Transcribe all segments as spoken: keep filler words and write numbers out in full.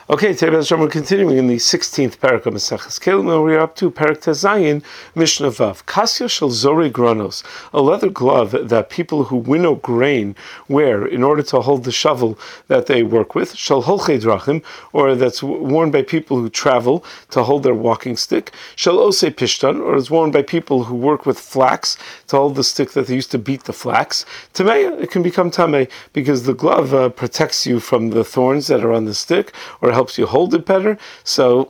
Okay, today we're continuing in the sixteenth parak of Maseches Kelim. We're up to Parak Tezayin, Mishnah Vav. Kasya shel zori granos, a leather glove that people who winnow grain wear in order to hold the shovel that they work with. Shel holchei drachim, or that's worn by people who travel to hold their walking stick. Shel osei pishtan, or is worn by people who work with flax to hold the stick that they used to beat the flax. Tamei, it can become tamei because the glove uh, protects you from the thorns that are on the stick, or helps you hold it better, so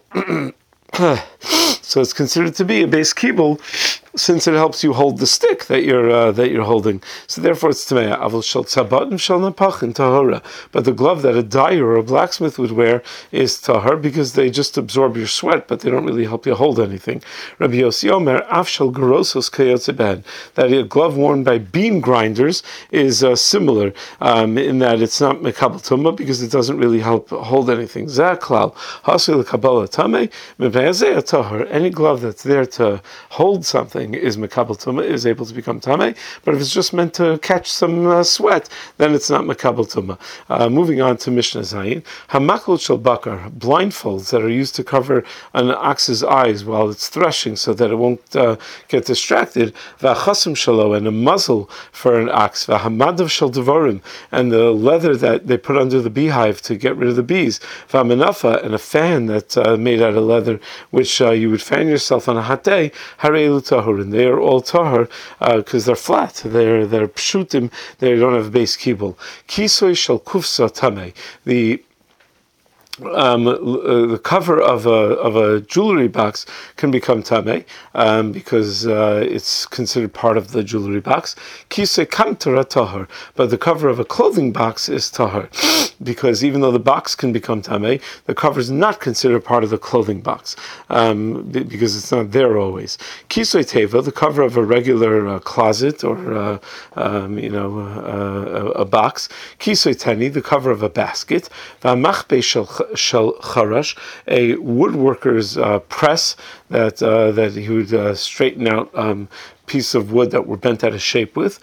so it's considered to be a base kibul, since it helps you hold the stick that you're uh, that you're holding. So therefore, it's tameya. Avol shel tzabat shel napachin tahora. But the glove that a dyer or a blacksmith would wear is tahar because they just absorb your sweat, but they don't really help you hold anything. Rabbi Yossi Omer af shel gerosos kayotze ben, that a glove worn by beam grinders is uh, similar um, in that it's not mekabel tumah because it doesn't really help hold anything. Zaklal hasil kabbalah tamei mepayazeh tahar. Any glove that's there to hold something is mekabel tumah, is able to become tamei, but if it's just meant to catch some uh, sweat, then it's not mekabel tumah. Uh, moving on to Mishnah Zayin, hamakol shel bakar, blindfolds that are used to cover an ox's eyes while it's threshing so that it won't uh, get distracted, v'achasim shelo, and a muzzle for an ox, v'hamadav shel devarim, and the leather that they put under the beehive to get rid of the bees, v'amenafa, and a fan that's uh, made out of leather, which uh, you would fan yourself on a hot day, harei tahur, and they are all tahar because uh, they're flat, they're they're pshutim, they don't have base kibul. Kisoy shel kufsa tamei, the Um, uh, the cover of a of a jewelry box can become tamei um, because uh, it's considered part of the jewelry box. Kisei kamtara tahar, but the cover of a clothing box is tahar because even though the box can become tamei, the cover is not considered part of the clothing box um, because it's not there always. Kisei teva, the cover of a regular uh, closet or uh, um, you know uh, a, a box. Kisei teni, the cover of a basket. V'amachbe shel shel charash, a woodworker's uh, press that uh, that he would uh, straighten out um, piece of wood that were bent out of shape with.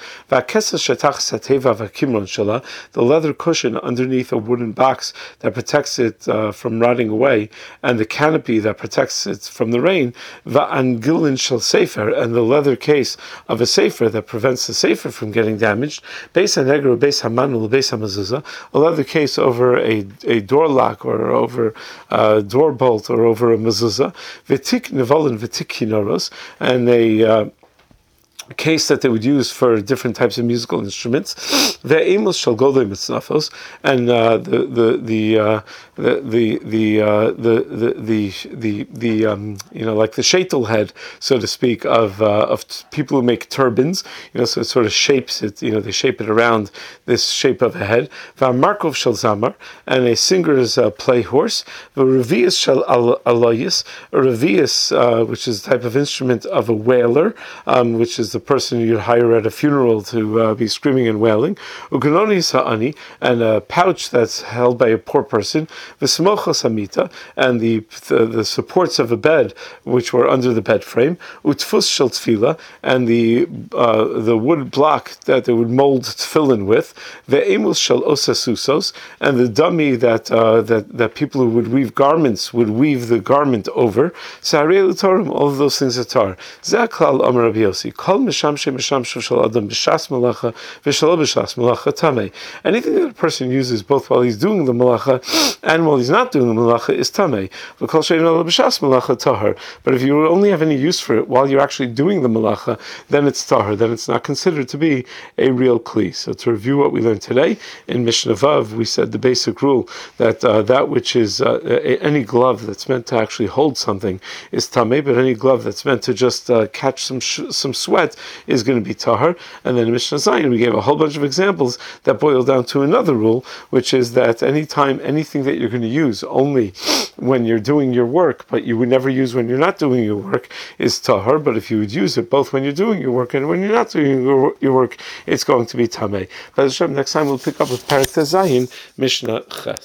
The leather cushion underneath a wooden box that protects it uh, from rotting away, and the canopy that protects it from the rain. Va'angilin shel sefer, and the leather case of a sefer that prevents the sefer from getting damaged. Beis hanegro, beis hamanul, beis hamazuzah, a leather case over a, a door lock or over a door bolt or over a mezuzah. V'tik nevolin v'tik kinoros, and a uh, case that they would use for different types of musical instruments. The amos shall go there mitznafos, and uh, the the the uh, the the the, uh, the the the the the um, you know, like the shaitel head, so to speak, of uh, of t- people who make turbans. You know, so it sort of shapes it. You know, they shape it around this shape of a head. Markov shall zamar, and a singer's uh, play horse. The revius shall aloyis, a revius, uh, which is a type of instrument of a wailer, um, which is the person you'd hire at a funeral to uh, be screaming and wailing. Uganoni sa'ani, and a pouch that's held by a poor person. V'smocha samita, and the, the the supports of a bed which were under the bed frame. Utfus shel tefila, and the uh, the wood block that they would mold tefillin with. Ve'emus shel osasusos, and the dummy that uh, that that people who would weave garments would weave the garment over. Sa'arei l'torim, all of those things are tar. Zaklal Amar Rabbi Yossi, kol mishamshe mishamshe shel adam b'shas malacha v'shelo b'shas malacha tamei. Anything that a person uses both while he's doing the malacha and while he's not doing the malacha is tamei. V'kol she'ein lo b'shas malacha tahar. But if you only have any use for it while you're actually doing the malacha, then it's tahar. Then it's not considered to be a real kli. So to review what we learned today in Mishnah Vav, we said the basic rule that uh, that which is uh, a, any glove that's meant to actually hold something is tamei, but any glove that's meant to just uh, catch some sh- some sweat is going to be tahar. And then in Mishnah Zayin, we gave a whole bunch of examples that boil down to another rule, which is that anytime anything that you're going to use only when you're doing your work, but you would never use when you're not doing your work, is tahar. But if you would use it both when you're doing your work and when you're not doing your, your work, it's going to be tamei. But next time we'll pick up with Parak Zayin, Mishnah Ches.